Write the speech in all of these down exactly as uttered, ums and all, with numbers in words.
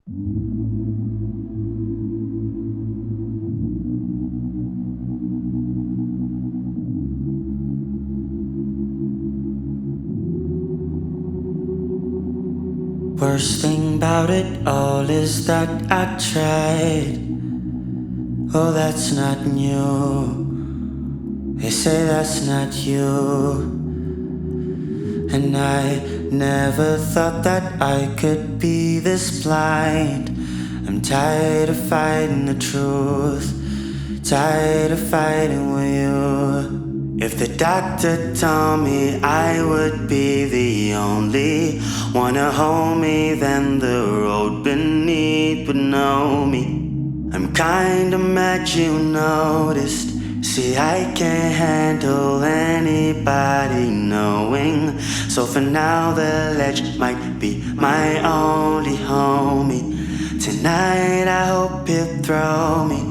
Worst thing about it all is that I tried. Oh, that's not new. They say that's not you. And I never thought that I could be this blind. I'm tired of fighting the truth, tired of fighting with you. If the doctor told me I would be the only one to hold me, then the road beneath would know me. I'm kinda mad you noticed. See, I can't handle anybody knowing. So for now the ledge might be my only homie. Tonight I hope he'll throw me.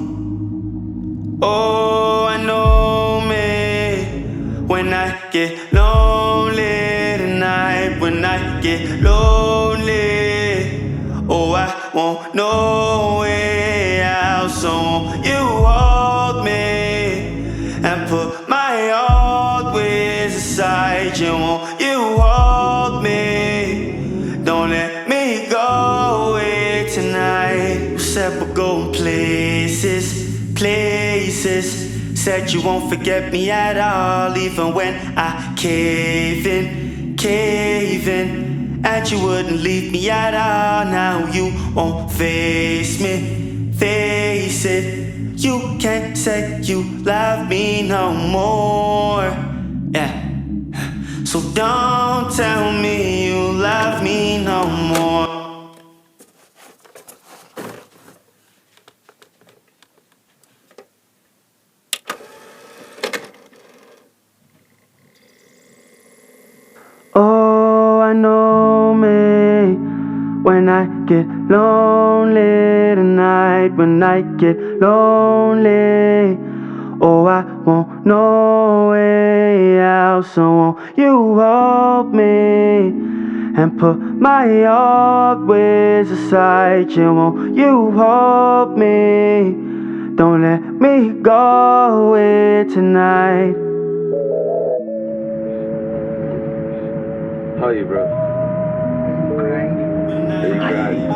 Oh, I know me. When I get lonely tonight, when I get lonely, oh, I won't know way out. So won't you hold me and put my old ways aside? You won't you hold me? Don't let me go away tonight. You said we're going places, places. Said you won't forget me at all, even when I cave in, cave in. And you wouldn't leave me at all. Now you won't face me, face it. You can't say you love me no more. Yeah. So don't tell me you love me no more. Oh, I know me. When I get lonely tonight, when I get lonely, oh, I won't know way out. So won't you hold me and put my old ways aside? You won't you hold me? Don't let me go away tonight. How are you, bro? Crying. Are you crying?